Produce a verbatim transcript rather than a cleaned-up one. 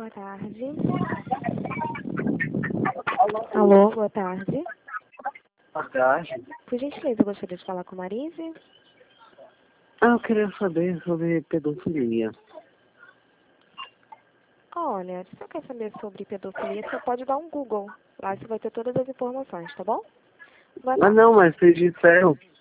Boa tarde. Alô, boa tarde. Boa tarde. Por gentileza, eu gostaria de falar com Marise. Ah, eu queria saber sobre pedofilia. Olha, se você quer saber sobre pedofilia, você pode dar um Google. Lá você vai ter todas as informações, tá bom? Boa Ah, tarde. não, mas vocês disseram